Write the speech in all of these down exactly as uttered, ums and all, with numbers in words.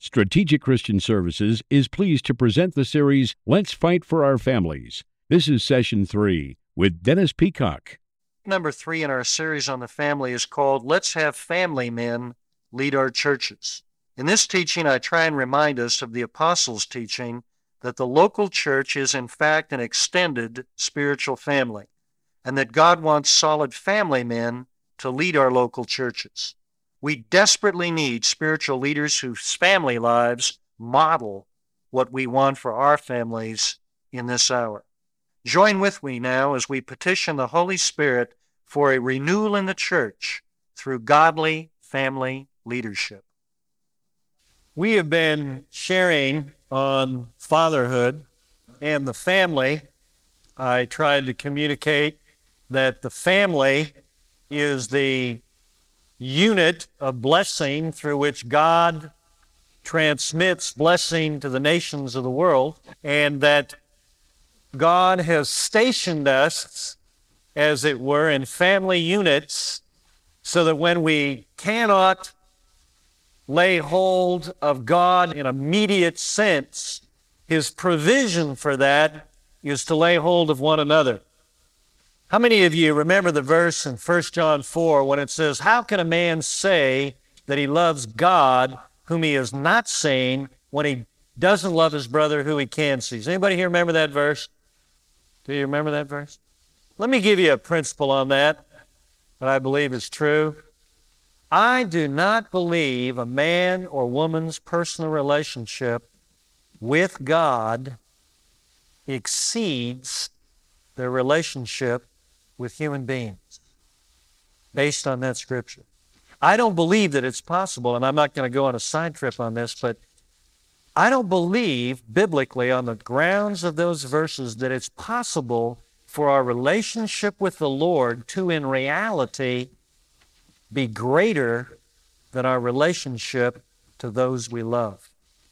Strategic Christian Services is pleased to present the series Let's Fight for Our Families. This is session three with Dennis Peacock. Number three in our series on the family is called Let's Have Family Men Lead Our Churches. In this teaching, I try and remind us of the Apostles' teaching that the local church is in fact an extended spiritual family, and that God wants solid family men to lead our local churches. We desperately need spiritual leaders whose family lives model what we want for our families in this hour. Join with me now as we petition the Holy Spirit for a renewal in the church through godly family leadership. We have been sharing on fatherhood and the family. I tried to communicate that the family is the unit of blessing through which God transmits blessing to the nations of the world, and that God has stationed us, as it were, in family units so that when we cannot lay hold of God in immediate sense, His provision for that is to lay hold of one another. How many of you remember the verse in First John four when it says, "How can a man say that he loves God whom he is not seeing when he doesn't love his brother who he can see?" Does anybody here remember that verse? Do you remember that verse? Let me give you a principle on that that I believe is true. I do not believe a man or woman's personal relationship with God exceeds their relationship with human beings, based on that scripture. I don't believe that it's possible, and I'm not going to go on a side trip on this, but I don't believe biblically on the grounds of those verses that it's possible for our relationship with the Lord to, in reality, be greater than our relationship to those we love.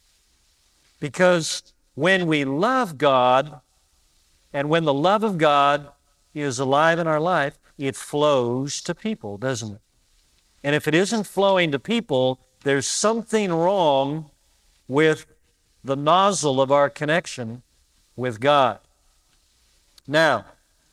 Because when we love God, and when the love of God is alive in our life, it flows to people, doesn't it? And if it isn't flowing to people, there's something wrong with the nozzle of our connection with God. Now,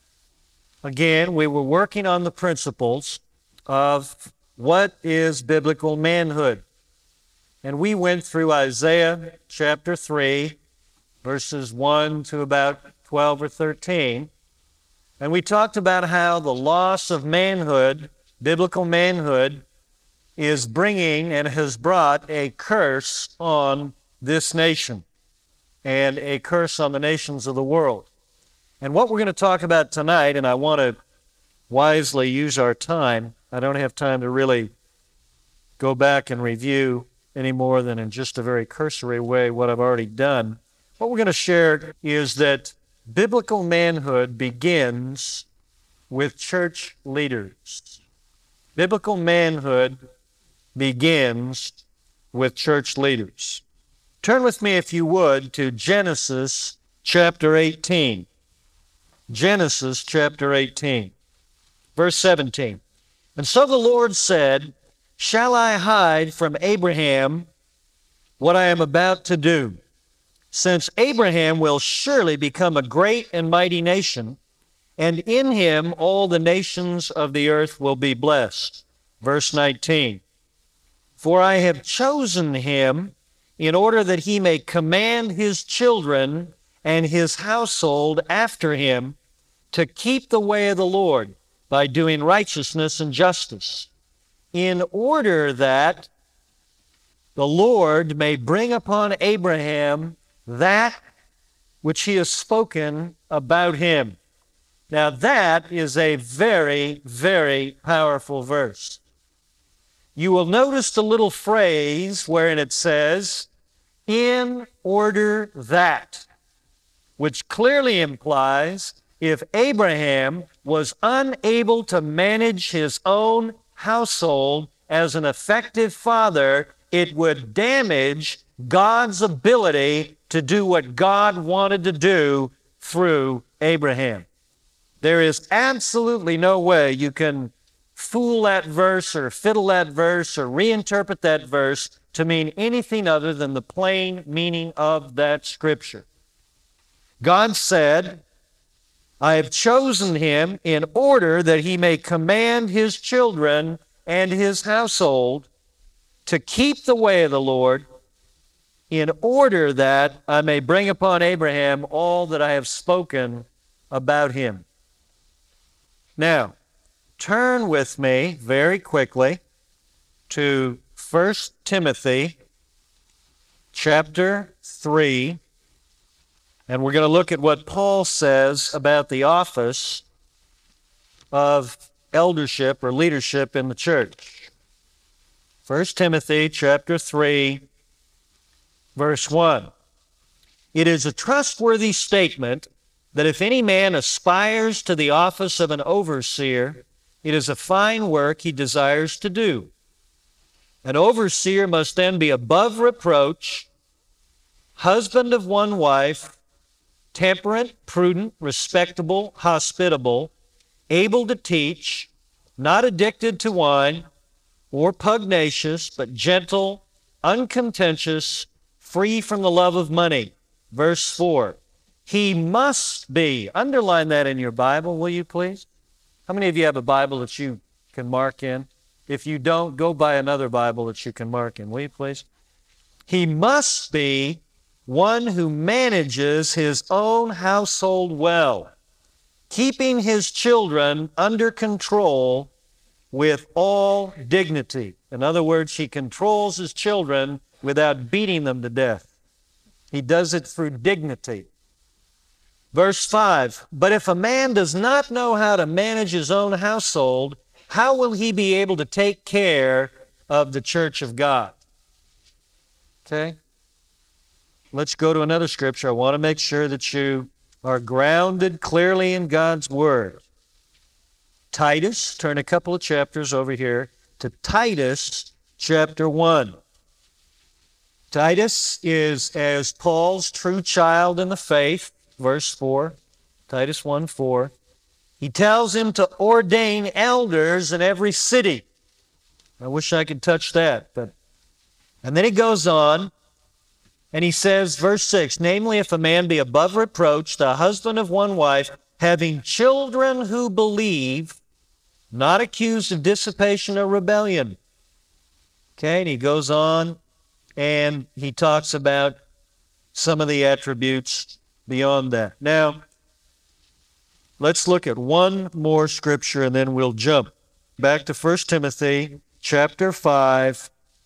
again, we were working on the principles of what is biblical manhood. And we went through Isaiah chapter three, verses one to about twelve or thirteen. And we talked about how the loss of manhood, biblical manhood, is bringing and has brought a curse on this nation and a curse on the nations of the world. And what we're going to talk about tonight, and I want to wisely use our time. I don't have time to really go back and review any more than in just a very cursory way what I've already done. What we're going to share is that biblical manhood begins with church leaders. Biblical manhood begins with church leaders. Turn with me, if you would, to Genesis chapter eighteen. Genesis chapter eighteen, verse seventeen. "And so the Lord said, Shall I hide from Abraham what I am about to do? Since Abraham will surely become a great and mighty nation, and in him all the nations of the earth will be blessed." Verse nineteen. "For I have chosen him in order that he may command his children and his household after him to keep the way of the Lord by doing righteousness and justice, in order that the Lord may bring upon Abraham that which he has spoken about him." Now that is a very, very powerful verse. You will notice the little phrase wherein it says, "in order that," which clearly implies if Abraham was unable to manage his own household as an effective father, it would damage God's ability to do what God wanted to do through Abraham. There is absolutely no way you can fool that verse or fiddle that verse or reinterpret that verse to mean anything other than the plain meaning of that Scripture. God said, I have chosen him in order that he may command his children and his household to keep the way of the Lord, in order that I may bring upon Abraham all that I have spoken about him. Now, turn with me very quickly to First Timothy chapter three, and we're going to look at what Paul says about the office of eldership or leadership in the church. First Timothy chapter three, verse one. It is a trustworthy statement that if any man aspires to the office of an overseer, it is a fine work he desires to do. An overseer must then be above reproach, husband of one wife, temperate, prudent, respectable, hospitable, able to teach, not addicted to wine or pugnacious, but gentle, uncontentious, free from the love of money. Verse four. He must be, underline that in your Bible, will you please? How many of you have a Bible that you can mark in? If you don't, go buy another Bible that you can mark in, will you please? He must be one who manages his own household well, keeping his children under control with all dignity. In other words, he controls his children without beating them to death. He does it through dignity. Verse five, but if a man does not know how to manage his own household, how will he be able to take care of the church of God? Okay? Let's go to another scripture. I want to make sure that you are grounded clearly in God's Word. Titus, turn a couple of chapters over here to Titus chapter one. Titus is as Paul's true child in the faith, verse four, Titus one four. He tells him to ordain elders in every city. I wish I could touch that, but and then he goes on and he says, verse six, namely, if a man be above reproach, the husband of one wife, having children who believe, not accused of dissipation or rebellion. Okay, and he goes on and he talks about some of the attributes beyond that. Now, let's look at one more scripture and then we'll jump back to First Timothy chapter five,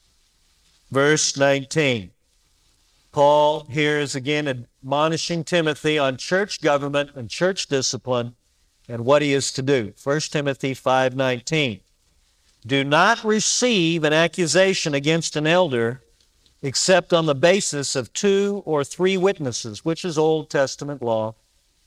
verse nineteen. Paul here is again admonishing Timothy on church government and church discipline and what he is to do. First Timothy five nineteen. Do not receive an accusation against an elder except on the basis of two or three witnesses, which is Old Testament law.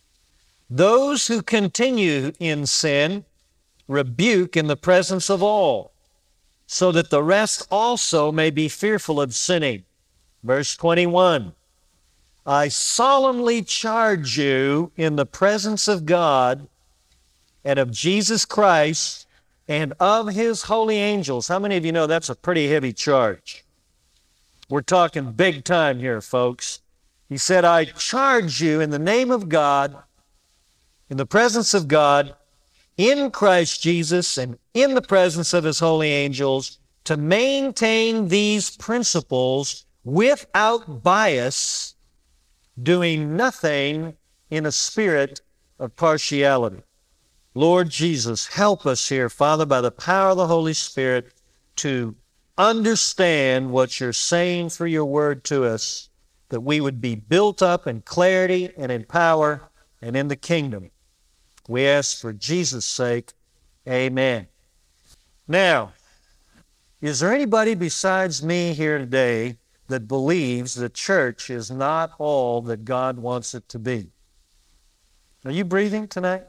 Those who continue in sin rebuke in the presence of all, so that the rest also may be fearful of sinning. Verse twenty-one, I solemnly charge you in the presence of God and of Jesus Christ and of his holy angels. How many of you know that's a pretty heavy charge? We're talking big time here, folks. He said, I charge you in the name of God, in the presence of God, in Christ Jesus, and in the presence of his holy angels, to maintain these principles without bias, doing nothing in a spirit of partiality. Lord Jesus, help us here, Father, by the power of the Holy Spirit, to understand what you're saying through your word to us, that we would be built up in clarity and in power and in the kingdom. We ask for Jesus' sake, amen. Now, is there anybody besides me here today that believes the church is not all that God wants it to be? Are you breathing tonight?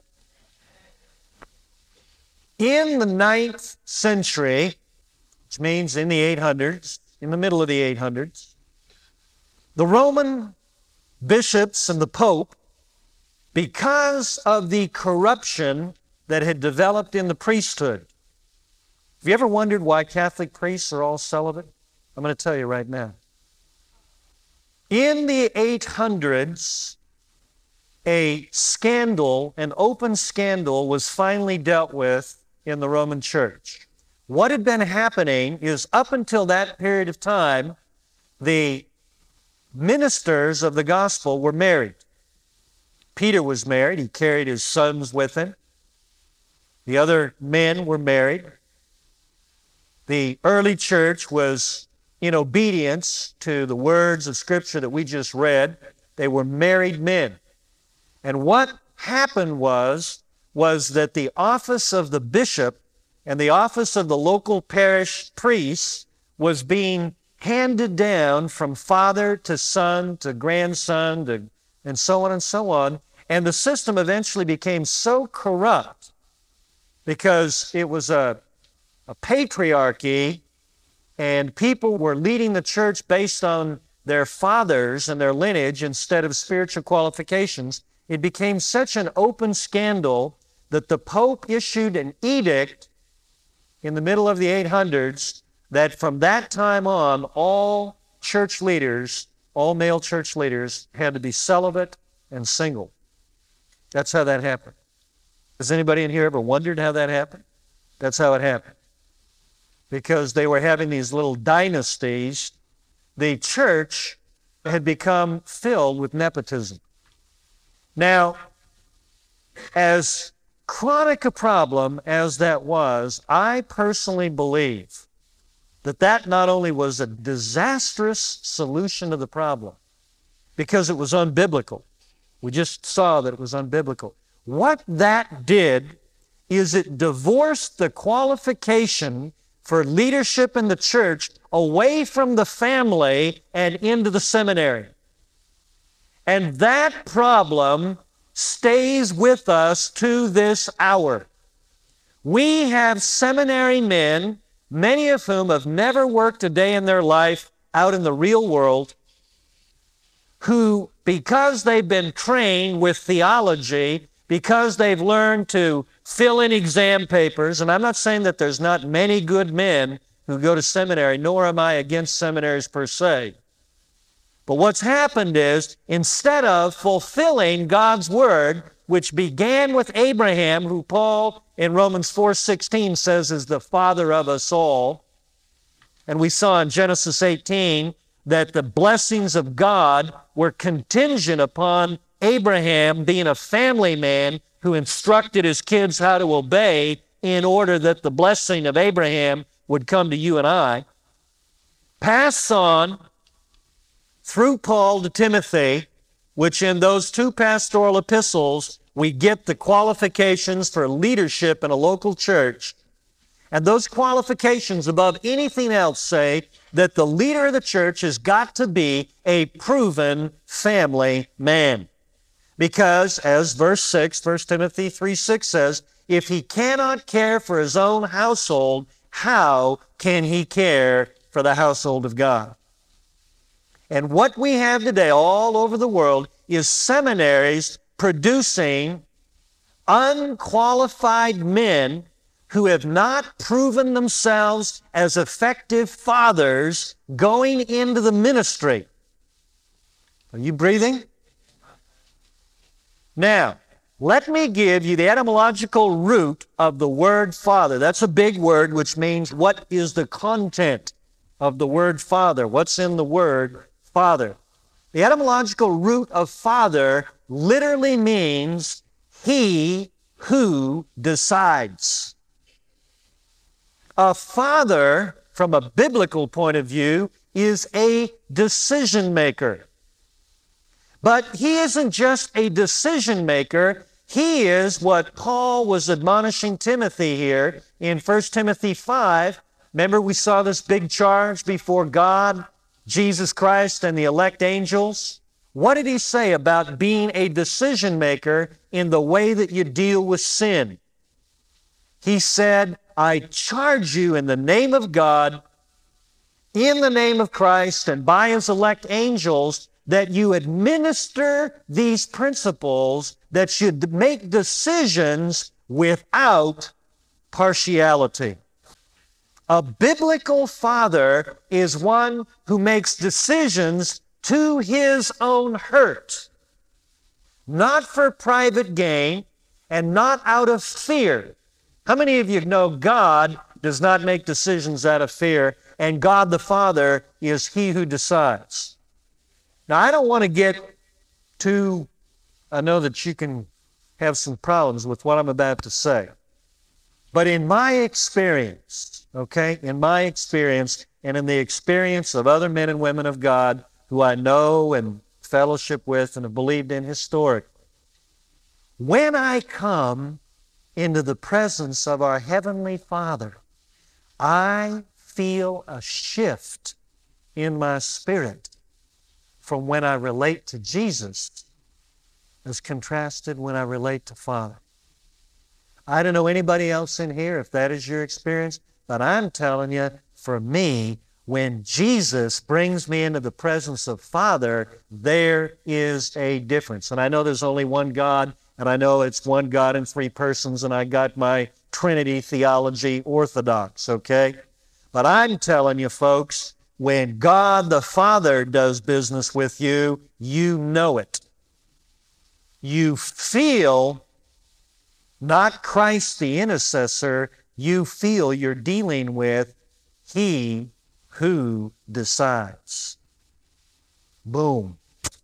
In the ninth century, which means in the eight hundreds, in the middle of the eight hundreds, the Roman bishops and the Pope, because of the corruption that had developed in the priesthood. Have you ever wondered why Catholic priests are all celibate? I'm going to tell you right now. In the eight hundreds, a scandal, an open scandal, was finally dealt with in the Roman Church. What had been happening is up until that period of time, the ministers of the gospel were married. Peter was married. He carried his sons with him. The other men were married. The early church was in obedience to the words of Scripture that we just read. They were married men. And what happened was, was that the office of the bishop and the office of the local parish priest was being handed down from father to son to grandson to, and so on and so on. And the system eventually became so corrupt because it was a, a patriarchy, and people were leading the church based on their fathers and their lineage instead of spiritual qualifications. It became such an open scandal that the Pope issued an edict in the middle of the eight hundreds that from that time on, all church leaders, all male church leaders, had to be celibate and single. That's how that happened. Has anybody in here ever wondered how that happened? That's how it happened. Because they were having these little dynasties, the church had become filled with nepotism. Now, as chronic a problem as that was, I personally believe that that not only was a disastrous solution to the problem, because it was unbiblical. We just saw that it was unbiblical. What that did is it divorced the qualification for leadership in the church away from the family and into the seminary. And that problem stays with us to this hour. We have seminary men, many of whom have never worked a day in their life out in the real world, who, because they've been trained with theology, because they've learned to fill in exam papers, and I'm not saying that there's not many good men who go to seminary, nor am I against seminaries per se. But what's happened is, instead of fulfilling God's Word, which began with Abraham, who Paul in Romans four sixteen says is the father of us all, and we saw in Genesis eighteen that the blessings of God were contingent upon Abraham being a family man who instructed his kids how to obey in order that the blessing of Abraham would come to you and I. Pass on through Paul to Timothy, which in those two pastoral epistles, we get the qualifications for leadership in a local church. And those qualifications, above anything else, say that the leader of the church has got to be a proven family man. Because, as verse six, First Timothy three six says, if he cannot care for his own household, how can he care for the household of God? And what we have today all over the world is seminaries producing unqualified men who have not proven themselves as effective fathers going into the ministry. Are you breathing? Now, let me give you the etymological root of the word father. That's a big word, which means what is the content of the word father? What's in the word father? The etymological root of father literally means he who decides. A father, from a biblical point of view, is a decision maker. But he isn't just a decision maker. He is what Paul was admonishing Timothy here in First Timothy five. Remember, we saw this big charge before God, Jesus Christ, and the elect angels. What did he say about being a decision maker in the way that you deal with sin? He said, I charge you in the name of God, in the name of Christ, and by his elect angels, that you administer these principles, that you make decisions without partiality. A biblical father is one who makes decisions to his own hurt, not for private gain and not out of fear. How many of you know God does not make decisions out of fear, and God the Father is He who decides? Now, I don't want to get too, I know that you can have some problems with what I'm about to say. But in my experience, okay, in my experience and in the experience of other men and women of God who I know and fellowship with and have believed in historically, when I come into the presence of our Heavenly Father, I feel a shift in my spirit from when I relate to Jesus as contrasted when I relate to Father. I don't know anybody else in here if that is your experience, but I'm telling you, for me, when Jesus brings me into the presence of Father, there is a difference. And I know there's only one God, and I know it's one God in three persons, and I got my Trinity theology orthodox, okay? But I'm telling you, folks, when God the Father does business with you, you know it. You feel, not Christ the intercessor, you feel you're dealing with He who decides. Boom.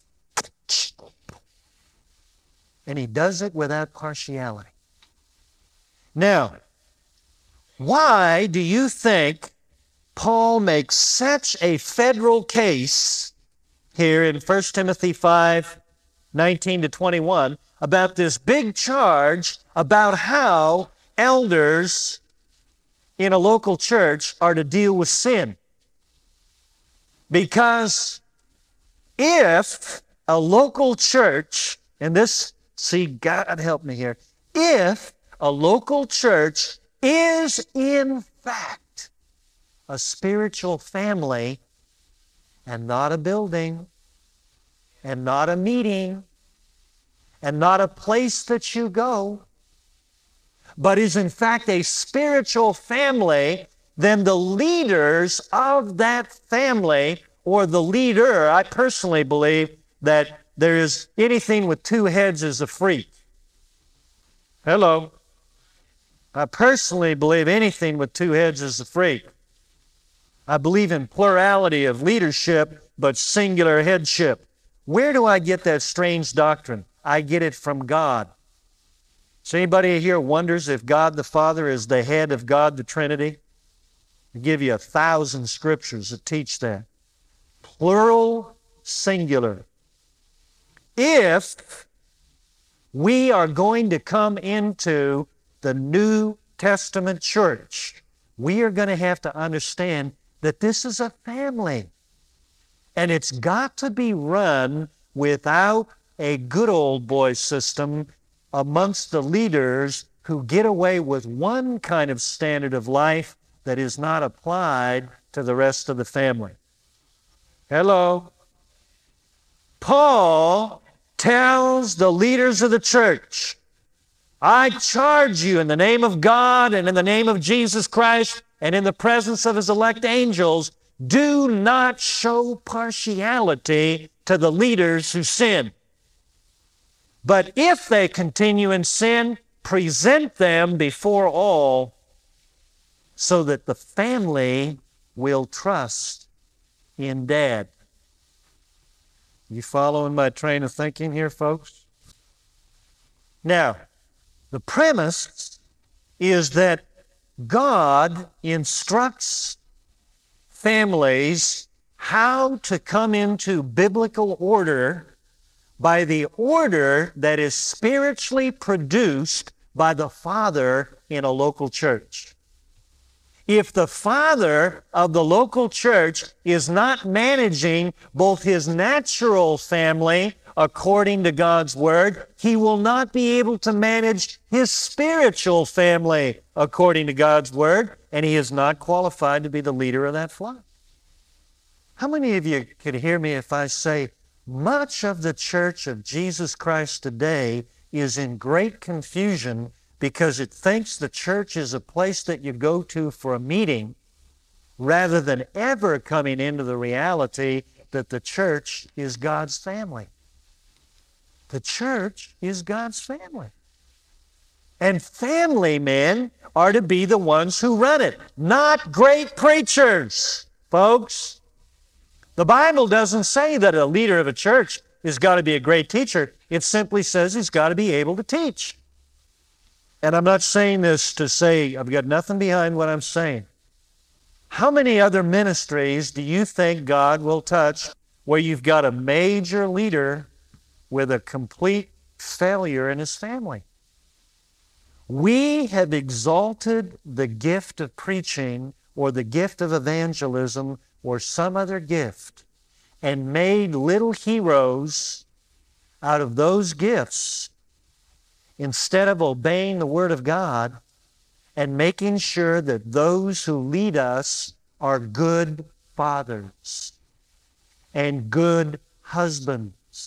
And He does it without partiality. Now, why do you think Paul makes such a federal case here in First Timothy five, nineteen to twenty-one about this big charge about how elders in a local church are to deal with sin? Because if a local church, and this, see, God help me here, if a local church is in fact a spiritual family and not a building and not a meeting and not a place that you go, but is in fact a spiritual family, then the leaders of that family, or the leader, I personally believe that there is anything with two heads is a freak. Hello. I personally believe anything with two heads is a freak. I believe in plurality of leadership, but singular headship. Where do I get that strange doctrine? I get it from God. So anybody here wonders if God the Father is the head of God the Trinity? I'll give you a thousand scriptures that teach that. Plural, singular. If we are going to come into the New Testament church, we are going to have to understand that this is a family. And it's got to be run without a good old boy system amongst the leaders who get away with one kind of standard of life that is not applied to the rest of the family. Hello. Paul tells the leaders of the church, I charge you in the name of God and in the name of Jesus Christ and in the presence of His elect angels, do not show partiality to the leaders who sin. But if they continue in sin, present them before all so that the family will trust in Dad. You following my train of thinking here, folks? Now, the premise is that God instructs families how to come into biblical order by the order that is spiritually produced by the Father in a local church. If the father of the local church is not managing both his natural family according to God's Word, he will not be able to manage his spiritual family according to God's Word, and he is not qualified to be the leader of that flock. How many of you could hear me if I say, much of the church of Jesus Christ today is in great confusion because it thinks the church is a place that you go to for a meeting, rather than ever coming into the reality that the church is God's family. The church is God's family. And family men are to be the ones who run it, not great preachers, folks. The Bible doesn't say that a leader of a church has got to be a great teacher. It simply says he's got to be able to teach. And I'm not saying this to say, I've got nothing behind what I'm saying. How many other ministries do you think God will touch where you've got a major leader with a complete failure in his family? We have exalted the gift of preaching or the gift of evangelism or some other gift and made little heroes out of those gifts instead of obeying the Word of God and making sure that those who lead us are good fathers and good husbands.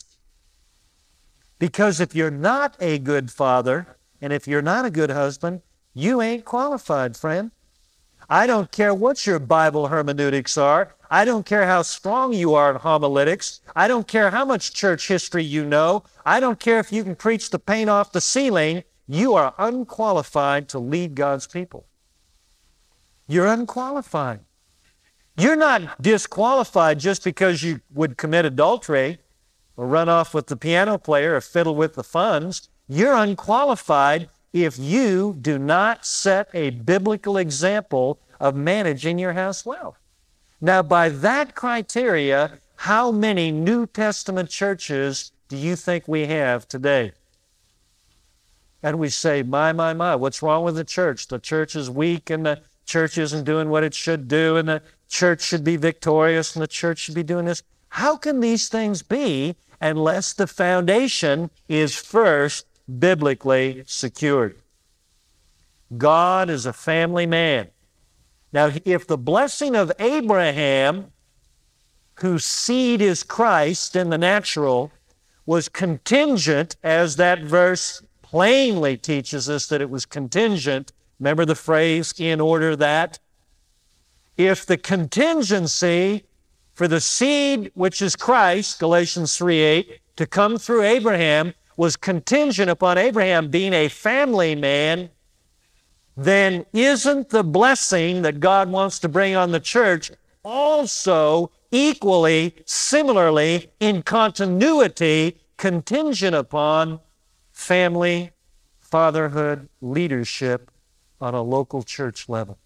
Because if you're not a good father, and if you're not a good husband, you ain't qualified, friend. I don't care what your Bible hermeneutics are. I don't care how strong you are in homiletics. I don't care how much church history you know. I don't care if you can preach the paint off the ceiling. You are unqualified to lead God's people. You're unqualified. You're not disqualified just because you would commit adultery or run off with the piano player or fiddle with the funds. You're unqualified if you do not set a biblical example of managing your house well. Now, by that criteria, how many New Testament churches do you think we have today? And we say, my, my, my, what's wrong with the church? The church is weak and the church isn't doing what it should do and the church should be victorious and the church should be doing this. How can these things be unless the foundation is first biblically secured? God is a family man. Now, if the blessing of Abraham, whose seed is Christ in the natural, was contingent, as that verse plainly teaches us that it was contingent, remember the phrase, in order that? If the contingency for the seed, which is Christ, Galatians three eight, to come through Abraham, was contingent upon Abraham being a family man, then isn't the blessing that God wants to bring on the church also equally, similarly, in continuity, contingent upon family, fatherhood, leadership on a local church level?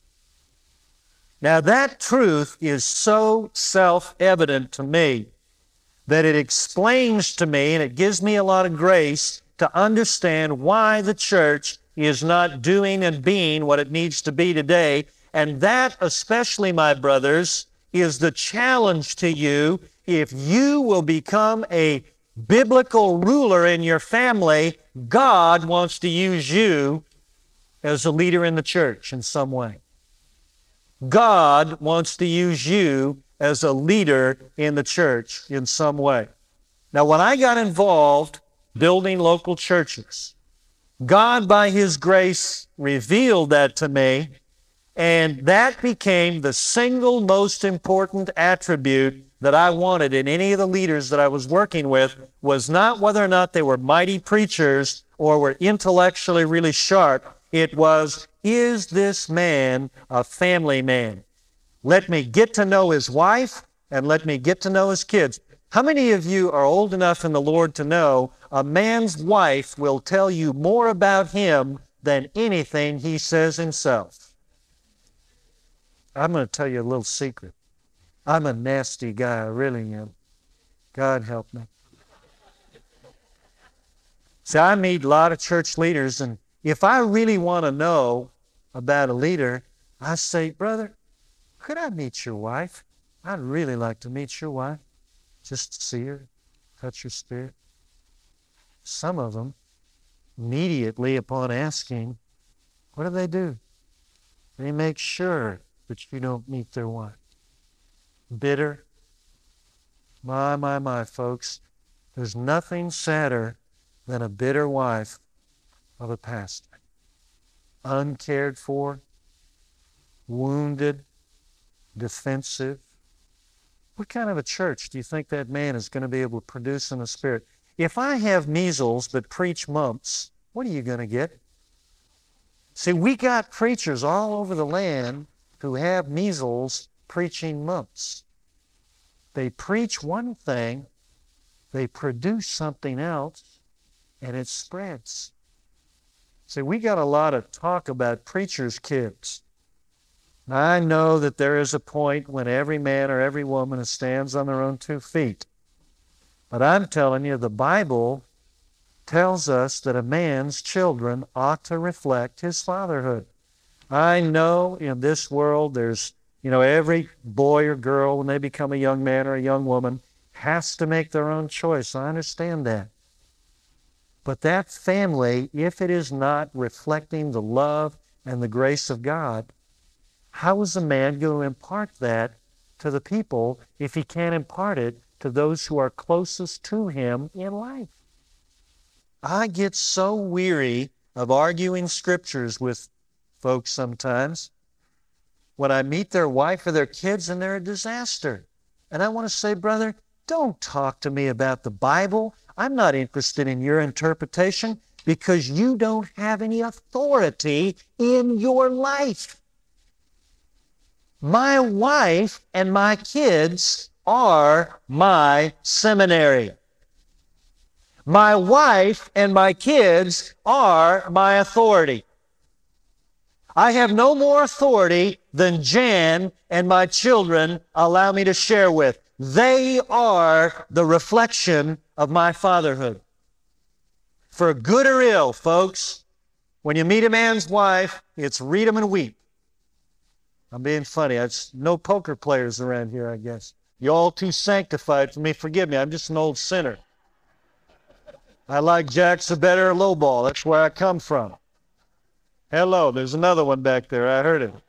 Now that truth is so self-evident to me that it explains to me and it gives me a lot of grace to understand why the church is not doing and being what it needs to be today. And that, especially, my brothers, is the challenge to you if you will become a biblical ruler in your family. God wants to use you as a leader in the church in some way. God wants to use you as a leader in the church in some way. Now, when I got involved building local churches, God, by His grace, revealed that to me, and that became the single most important attribute that I wanted in any of the leaders that I was working with, was not whether or not they were mighty preachers or were intellectually really sharp. It was, is this man a family man? Let me get to know his wife and let me get to know his kids. How many of you are old enough in the Lord to know a man's wife will tell you more about him than anything he says himself? I'm going to tell you a little secret. I'm a nasty guy, I really am. God help me. See, I meet a lot of church leaders, and if I really want to know about a leader, I say, brother, could I meet your wife? I'd really like to meet your wife. Just to see her, touch her spirit. Some of them, immediately upon asking, what do they do? They make sure that you don't meet their wife. Bitter. My, my, my, folks. There's nothing sadder than a bitter wife of a pastor. Uncared for, wounded, defensive. What kind of a church do you think that man is going to be able to produce in the Spirit? If I have measles but preach mumps, what are you going to get? See, we got preachers all over the land who have measles preaching mumps. They preach one thing, they produce something else, and it spreads. See, we got a lot of talk about preachers' kids. I know that there is a point when every man or every woman stands on their own two feet. But I'm telling you, the Bible tells us that a man's children ought to reflect his fatherhood. I know in this world there's, you know, every boy or girl, when they become a young man or a young woman, has to make their own choice. I understand that. But that family, if it is not reflecting the love and the grace of God, how is a man going to impart that to the people if he can't impart it to those who are closest to him in life? I get so weary of arguing scriptures with folks sometimes when I meet their wife or their kids and they're a disaster. And I want to say, brother, don't talk to me about the Bible. I'm not interested in your interpretation because you don't have any authority in your life. My wife and my kids are my seminary. My wife and my kids are my authority. I have no more authority than Jan and my children allow me to share with. They are the reflection of my fatherhood. For good or ill, folks, when you meet a man's wife, it's read 'em and weep. I'm being funny. There's no poker players around here, I guess. You're all too sanctified for me. Forgive me. I'm just an old sinner. I like jacks a better lowball. That's where I come from. Hello, there's another one back there. I heard it.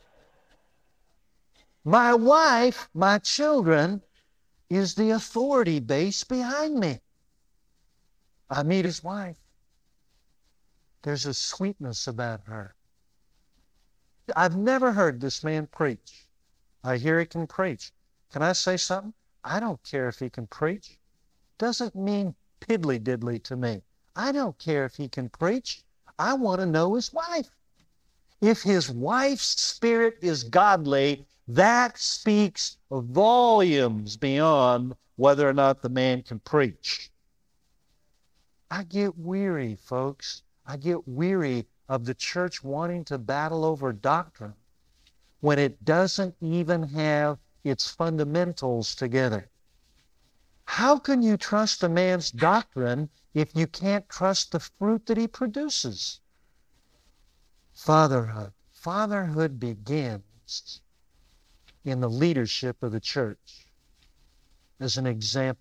My wife, my children, is the authority base behind me. I meet his wife. There's a sweetness about her. I've never heard this man preach. I hear he can preach. Can I say something? I don't care if he can preach. Doesn't mean piddly diddly to me. I don't care if he can preach. I want to know his wife. If his wife's spirit is godly, that speaks volumes beyond whether or not the man can preach. I get weary, folks. I get weary of the church wanting to battle over doctrine when it doesn't even have its fundamentals together. How can you trust a man's doctrine if you can't trust the fruit that he produces? Fatherhood. Fatherhood begins in the leadership of the church. As an example,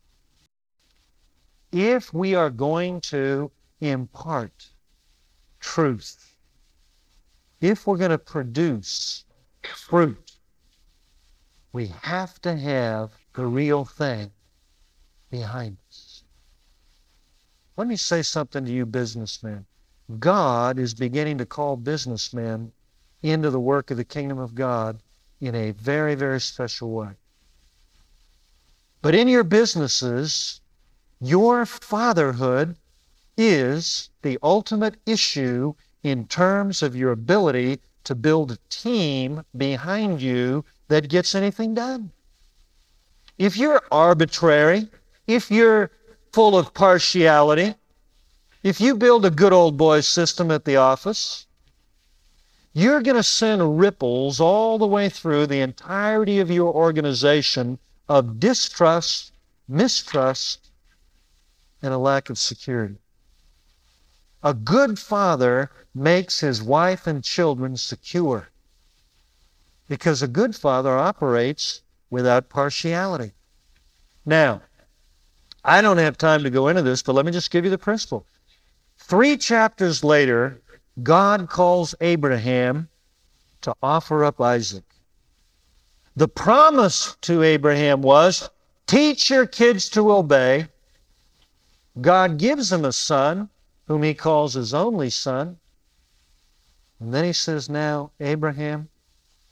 if we are going to impart truth, if we're going to produce fruit, we have to have the real thing behind us. Let me say something to you businessmen. God is beginning to call businessmen into the work of the kingdom of God in a very, very special way. But in your businesses, your fatherhood is the ultimate issue in terms of your ability to build a team behind you that gets anything done. If you're arbitrary, if you're full of partiality, if you build a good old boy system at the office, you're going to send ripples all the way through the entirety of your organization of distrust, mistrust, and a lack of security. A good father makes his wife and children secure because a good father operates without partiality. Now, I don't have time to go into this, but let me just give you the principle. Three chapters later, God calls Abraham to offer up Isaac. The promise to Abraham was, teach your kids to obey. God gives him a son, whom he calls his only son. And then he says, now, Abraham,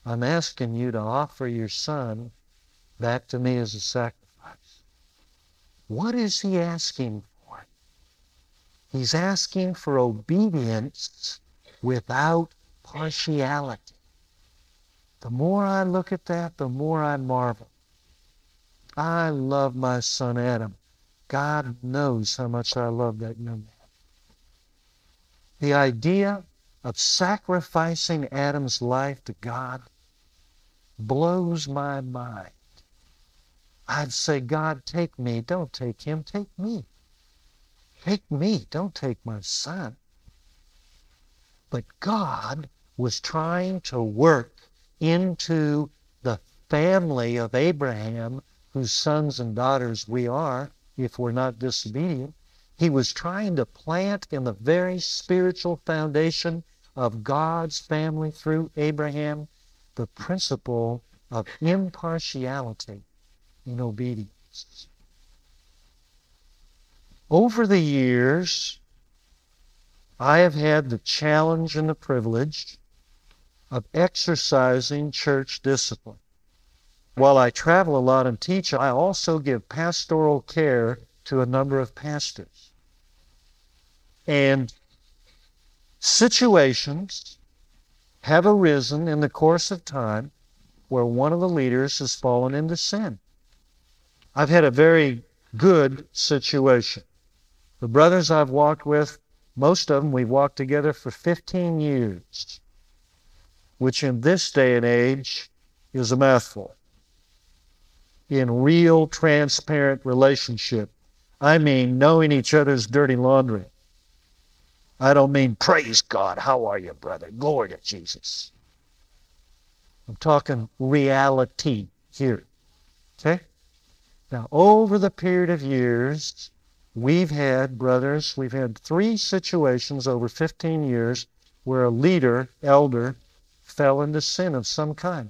I'm asking you to offer your son back to me as a sacrifice. What is he asking for? He's asking for obedience without partiality. The more I look at that, the more I marvel. I love my son Adam. God knows how much I love that young man. The idea of sacrificing Adam's life to God blows my mind. I'd say, God, take me. Don't take him. Take me. Take me. Don't take my son. But God was trying to work into the family of Abraham, whose sons and daughters we are, if we're not disobedient. He was trying to plant in the very spiritual foundation of God's family through Abraham the principle of impartiality in obedience. Over the years, I have had the challenge and the privilege of exercising church discipline. While I travel a lot and teach, I also give pastoral care to a number of pastors. And situations have arisen in the course of time where one of the leaders has fallen into sin. I've had a very good situation. The brothers I've walked with, most of them we've walked together for fifteen years, which in this day and age is a mouthful. In real, transparent relationship, I mean knowing each other's dirty laundry. I don't mean, praise God, how are you, brother? Glory to Jesus. I'm talking reality here, okay? Now, over the period of years, we've had, brothers, we've had three situations over fifteen years where a leader, elder, fell into sin of some kind.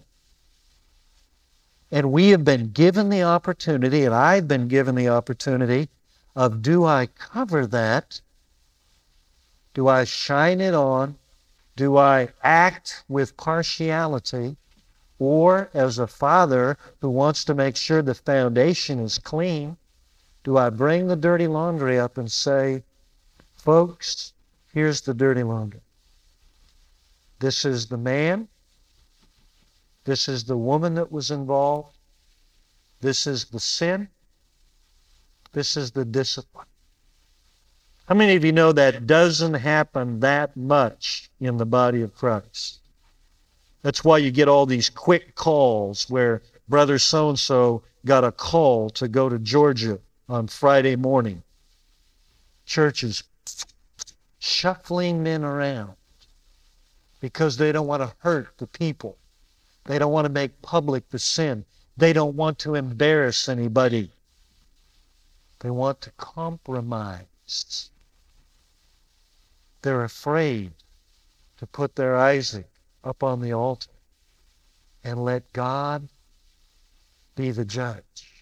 And we have been given the opportunity, and I've been given the opportunity of, do I cover that? Do I shine it on? Do I act with partiality? Or as a father who wants to make sure the foundation is clean, do I bring the dirty laundry up and say, folks, here's the dirty laundry. This is the man. This is the woman that was involved. This is the sin. This is the discipline. How many of you know that doesn't happen that much in the body of Christ? That's why you get all these quick calls where brother so-and-so got a call to go to Georgia on Friday morning. Churches shuffling men around because they don't want to hurt the people. They don't want to make public the sin. They don't want to embarrass anybody. They want to compromise. They're afraid to put their Isaac up on the altar and let God be the judge.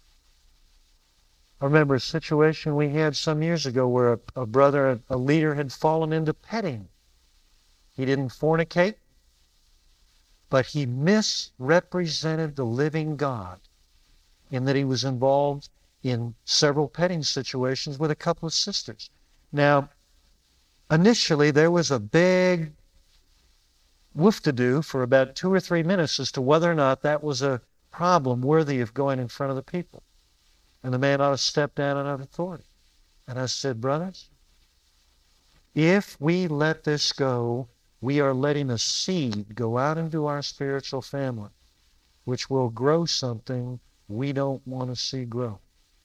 I remember a situation we had some years ago where a, a brother, a leader, had fallen into petting. He didn't fornicate, but he misrepresented the living God in that he was involved in several petting situations with a couple of sisters. Now, initially, there was a big woof-to-do for about two or three minutes as to whether or not that was a problem worthy of going in front of the people. And the man ought to step down and have authority. And I said, brothers, if we let this go, we are letting a seed go out into our spiritual family, which will grow something we don't want to see grow.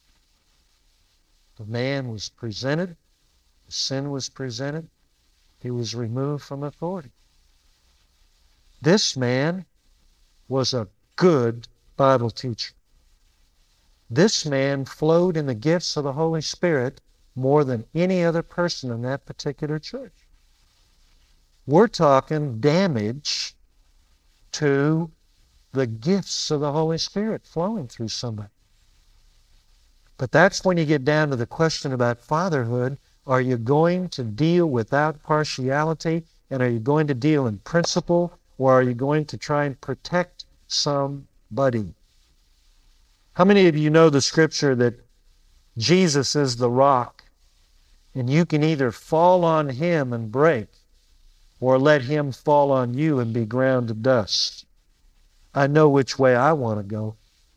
The man was presented. The sin was presented. He was removed from authority. This man was a good Bible teacher. This man flowed in the gifts of the Holy Spirit more than any other person in that particular church. We're talking damage to the gifts of the Holy Spirit flowing through somebody. But that's when you get down to the question about fatherhood. Are you going to deal without partiality, and are you going to deal in principle, or are you going to try and protect somebody? How many of you know the scripture that Jesus is the rock, and you can either fall on him and break, or let him fall on you and be ground to dust? I know which way I want to go.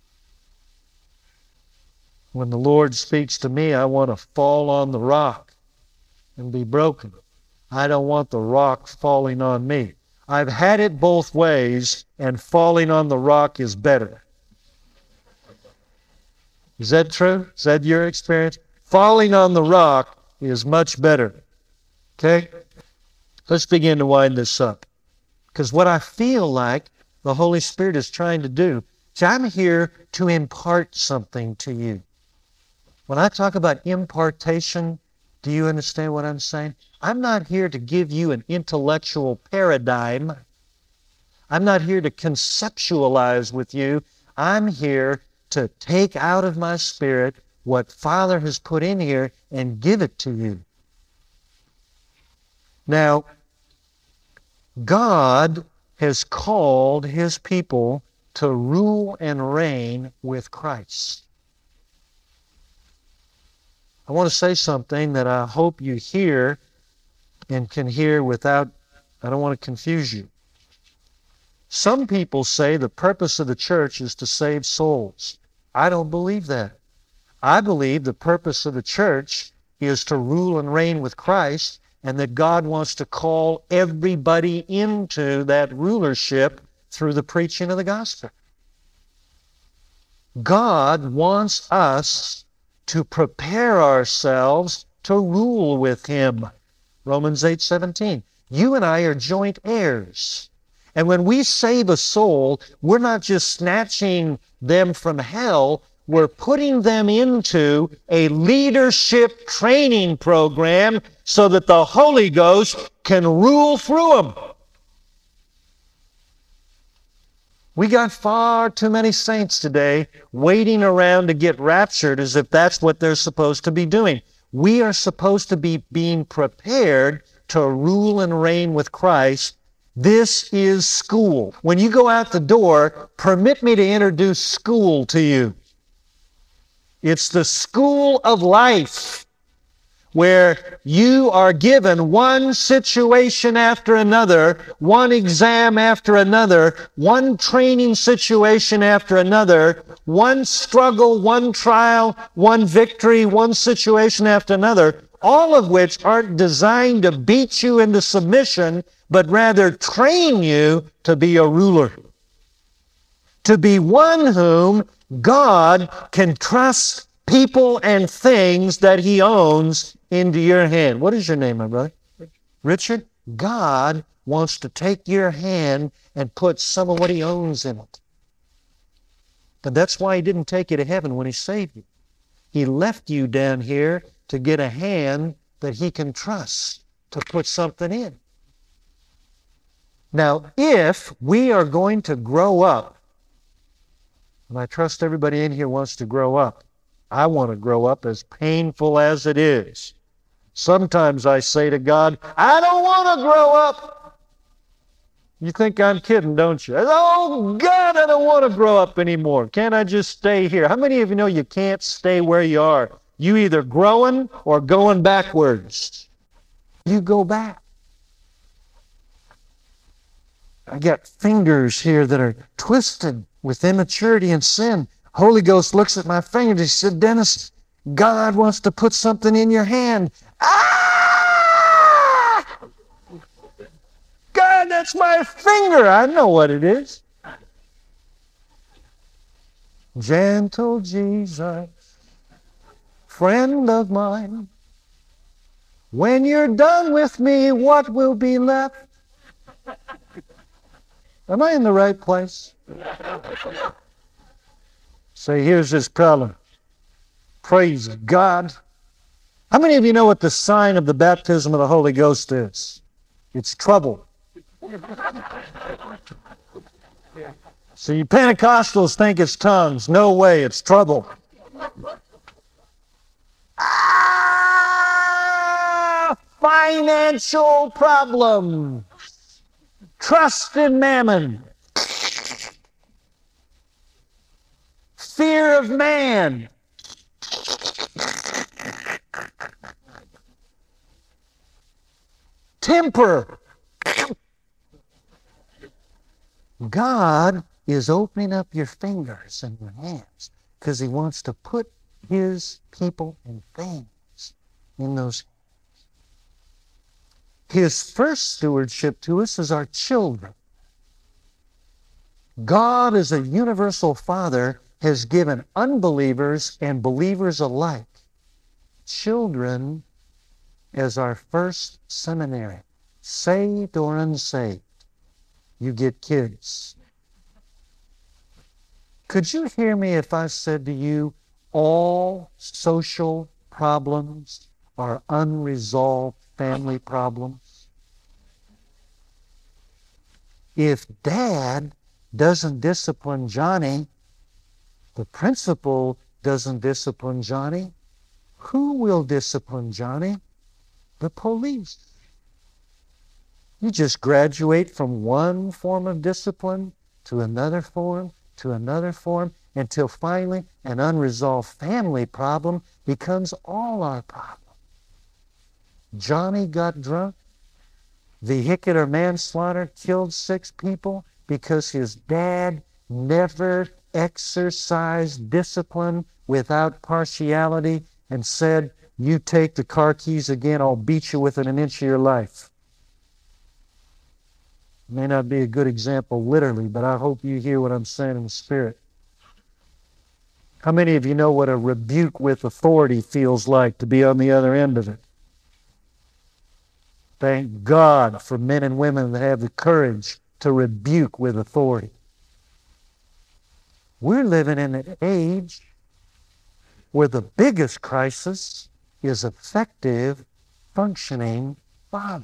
When the Lord speaks to me, I want to fall on the rock and be broken. I don't want the rock falling on me. I've had it both ways, and falling on the rock is better. Is that true? Is that your experience? Falling on the rock is much better. Okay? Let's begin to wind this up. Because what I feel like the Holy Spirit is trying to do, see, I'm here to impart something to you. When I talk about impartation, do you understand what I'm saying? I'm not here to give you an intellectual paradigm. I'm not here to conceptualize with you. I'm here to take out of my spirit what Father has put in here and give it to you. Now, God has called his people to rule and reign with Christ. I want to say something that I hope you hear and can hear without, I don't want to confuse you. Some people say the purpose of the church is to save souls. I don't believe that. I believe the purpose of the church is to rule and reign with Christ, and that God wants to call everybody into that rulership through the preaching of the gospel. God wants us to prepare ourselves to rule with him. Romans eight seventeen. You and I are joint heirs. And when we save a soul, we're not just snatching them from hell, we're putting them into a leadership training program so that the Holy Ghost can rule through them. We got far too many saints today waiting around to get raptured as if that's what they're supposed to be doing. We are supposed to be being prepared to rule and reign with Christ. This is school. When you go out the door, permit me to introduce school to you. It's the school of life, where you are given one situation after another, one exam after another, one training situation after another, one struggle, one trial, one victory, one situation after another, all of which aren't designed to beat you into submission, but rather train you to be a ruler, to be one whom God can trust people and things that he owns into your hand. What is your name, my brother? Richard? God wants to take your hand and put some of what he owns in it. And that's why he didn't take you to heaven when he saved you. He left you down here to get a hand that he can trust to put something in. Now, if we are going to grow up, and I trust everybody in here wants to grow up, I want to grow up, as painful as it is. Sometimes I say to God, I don't want to grow up. You think I'm kidding, don't you? Oh, God, I don't want to grow up anymore. Can't I just stay here? How many of you know you can't stay where you are? You either growing or going backwards. You go back. I got fingers here that are twisted with immaturity and sin. Holy Ghost looks at my fingers. He said, Dennis, God wants to put something in your hand. Ah! God, that's my finger. I know what it is. Gentle Jesus, friend of mine, when you're done with me, what will be left? Am I in the right place? Say, here's this problem. Praise God. How many of you know what the sign of the baptism of the Holy Ghost is? It's trouble. So you Pentecostals think it's tongues. No way, it's trouble. Ah, financial problems. trust in mammon, fear of man, temper. God is opening up your fingers and your hands because He wants to put His people and things in those hands. His first stewardship to us is our children. God, as a universal Father, has given unbelievers and believers alike children as our first seminary. Saved or unsaved, you get kids. Could you hear me if I said to you, all social problems are unresolved family problems? If Dad doesn't discipline Johnny, the principal doesn't discipline Johnny, who will discipline Johnny? The police. You just graduate from one form of discipline to another form, to another form, until finally an unresolved family problem becomes all our problem. Johnny got drunk, vehicular manslaughter, killed six people because his dad never exercised discipline without partiality and said, "You take the car keys again, I'll beat you within an inch of your life." May not be a good example literally, but I hope you hear what I'm saying in the spirit. How many of you know what a rebuke with authority feels like, to be on the other end of it? Thank God for men and women that have the courage to rebuke with authority. We're living in an age where the biggest crisis is effective, functioning fathers.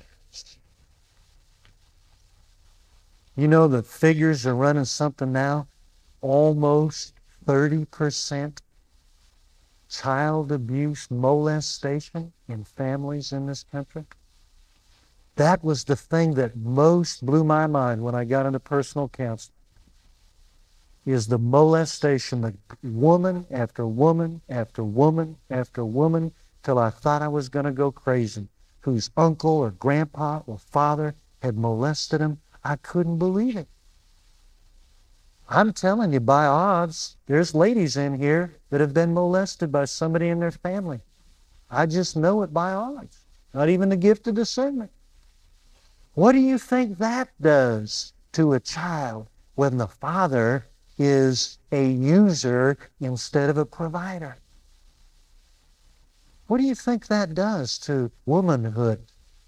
You know, the figures are running something now, almost thirty percent child abuse, molestation in families in this country. That was the thing that most blew my mind when I got into personal counseling, is the molestation, the woman after woman after woman after woman, till I thought I was going to go crazy, whose uncle or grandpa or father had molested him. I couldn't believe it. I'm telling you, by odds, there's ladies in here that have been molested by somebody in their family. I just know it by odds. Not even the gift of discernment. What do you think that does to a child when the father is a user instead of a provider? What do you think that does to womanhood?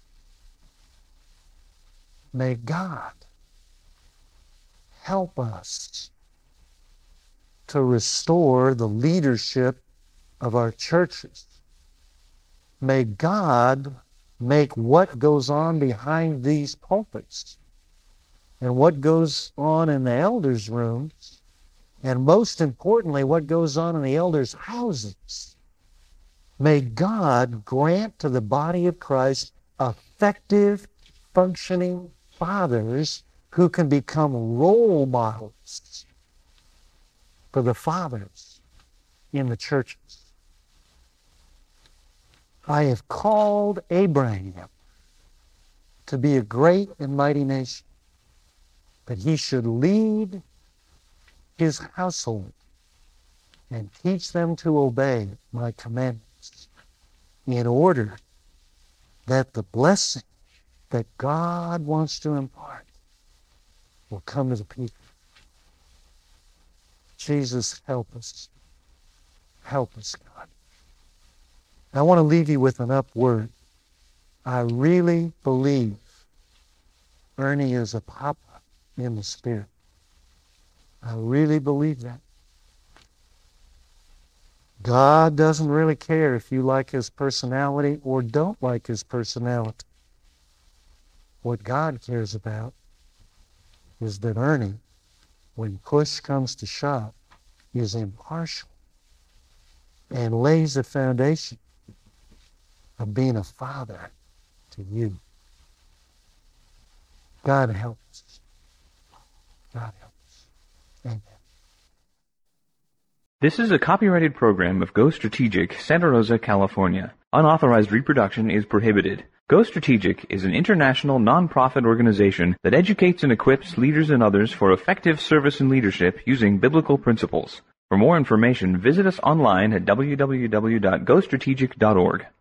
May God help us to restore the leadership of our churches. May God make what goes on behind these pulpits and what goes on in the elders' rooms, and most importantly, what goes on in the elders' houses. May God grant to the body of Christ effective, functioning fathers who can become role models for the fathers in the churches. I have called Abraham to be a great and mighty nation, but he should lead his household and teach them to obey my commandments, in order that the blessing that God wants to impart will come to the people. Jesus, help us. Help us, God. I want to leave you with an up word. I really believe Ernie is a papa in the spirit. I really believe that. God doesn't really care if you like his personality or don't like his personality. What God cares about is that Ernie, when push comes to shove, is impartial and lays the foundation of being a father to you. God help us. God help us. Amen. This is a copyrighted program of Go Strategic, Santa Rosa, California. Unauthorized reproduction is prohibited. Go Strategic is an international non-profit organization that educates and equips leaders and others for effective service and leadership using biblical principles. For more information, visit us online at w w w dot go strategic dot org.